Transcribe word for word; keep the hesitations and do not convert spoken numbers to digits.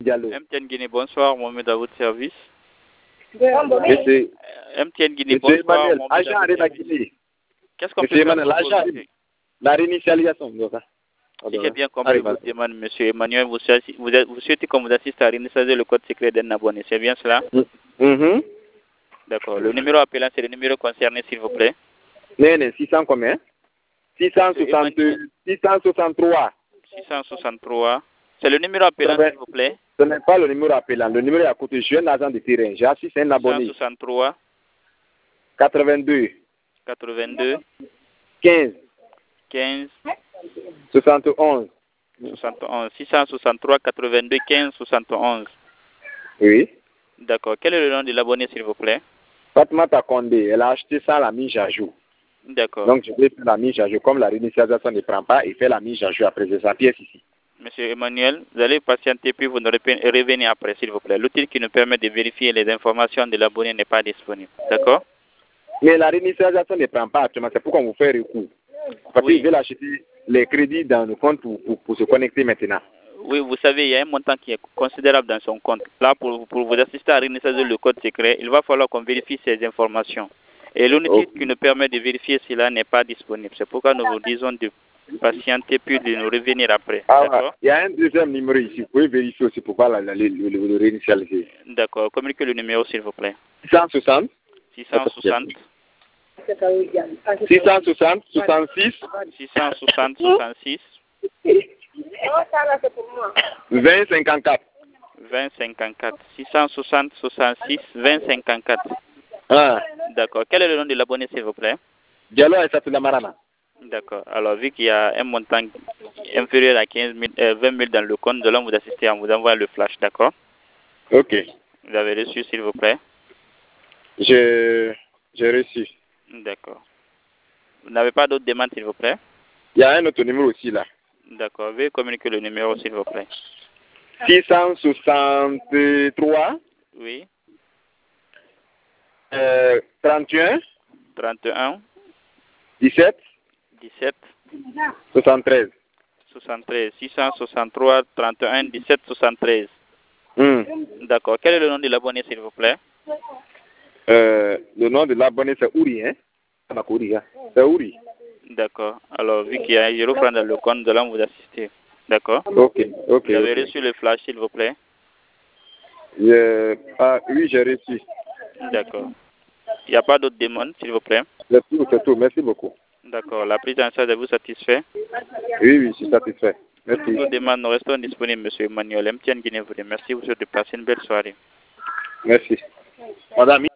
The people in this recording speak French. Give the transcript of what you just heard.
Diallo. M T N Guinée, bonsoir, Mohamed à votre service. Monsieur, M T N Guinée, Monsieur bonsoir, Emmanuel, Mohamed à agent votre de la service. Guinée. Qu'est-ce qu'on peut Monsieur faire Emmanuel, pour vous, l'agent, monsieur? la réinitialisation. donc, hein. Si j'ai bien compris Arrive, votre demande, monsieur Emmanuel, vous, souhaitez- vous, êtes- vous souhaitez qu'on vous assiste à réinitialiser le code secret d'un abonné, c'est bien cela? Mhm. D'accord. Le numéro appelant, c'est le numéro concerné, s'il vous plaît. Non, non, six cents combien? six cent soixante, Emmanuel. six cent soixante-trois. six cent soixante-trois. C'est le numéro appelant, Ça va- s'il vous plaît. Ce n'est pas le numéro appelant. Le numéro est à côté. Je suis un agent de terrain. J'ai assisté un abonné. six cent soixante-trois, quatre-vingt-deux, quatre-vingt-deux, quinze, quinze, soixante et onze. soixante et onze. six cent soixante-trois, quatre-vingt-deux, quinze, soixante et onze. Oui. D'accord. Quel est le nom de l'abonné, s'il vous plaît? Fatmata Condé, elle a acheté ça à la mise à jour. D'accord. Donc, je vais faire la mise à jour. Comme la réinitialisation ne prend pas, il fait la mise à jour après sa pièce ici. Monsieur Emmanuel, vous allez patienter puis vous nous revenez après, s'il vous plaît. L'outil qui nous permet de vérifier les informations de l'abonné n'est pas disponible. D'accord? Mais la réinitialisation ne prend pas actuellement. C'est pourquoi on vous fait recours. Parce Oui. qu'ils veulent acheter les crédits dans le compte pour, pour, pour se connecter maintenant. Oui, vous savez, il y a un montant qui est considérable dans son compte. Là, pour, pour vous assister à réinitialiser le code secret, il va falloir qu'on vérifie ces informations. Et l'outil Okay. qui nous permet de vérifier cela n'est pas disponible. C'est pourquoi nous vous disons de patienter puis de nous revenir après. Ah, D'accord? il y a un deuxième numéro ici. Vous pouvez vérifier aussi pour voir le, le, le, le réinitialiser. D'accord. Communiquez le numéro, s'il vous plaît. six cent soixante. six cent soixante. six cent soixante, soixante-six. six cent soixante, soixante-six. vingt, cinquante-quatre. vingt, cinquante-quatre. six cent soixante, soixante-six, vingt, cinquante-quatre. Ah. D'accord. Quel est le nom de l'abonné, s'il vous plaît? Diallo et Satula Marana. D'accord. Alors, vu qu'il y a un montant inférieur à quinze mille, euh, vingt mille dans le compte, nous allons vous assister en vous envoyant le flash, d'accord? Ok. Vous avez reçu, s'il vous plaît? Je, j'ai reçu. D'accord. Vous n'avez pas d'autres demandes, s'il vous plaît? Il y a un autre numéro aussi là. D'accord. Veuillez communiquer le numéro, s'il vous plaît. six cent soixante-trois. Oui. Euh, trente et un. trente et un. dix-sept. dix-sept. soixante-treize. soixante-treize. six cent soixante-trois, trente et un, dix-sept, soixante-treize. Hmm. D'accord. Quel est le nom de l'abonné, s'il vous plaît? Euh, le nom de l'abonné c'est Ouri, hein? C'est Ouri. D'accord. Alors, vu qu'il y a un zéro franc dans le compte, nous allons vous assister. D'accord? Ok, ok. Vous avez okay. reçu le flash, s'il vous plaît? Je... Ah, oui, j'ai reçu. D'accord. Il n'y a pas d'autres demandes, s'il vous plaît? C'est tout, c'est tout. Merci beaucoup. D'accord. La prise en charge vous satisfait? Oui, oui, je suis satisfait. Merci. Toutes nos demandes, nous restons disponibles, monsieur Emmanuel. M T N Guinée vous remercie. Vous souhaite de passer une belle soirée. Merci. Madame.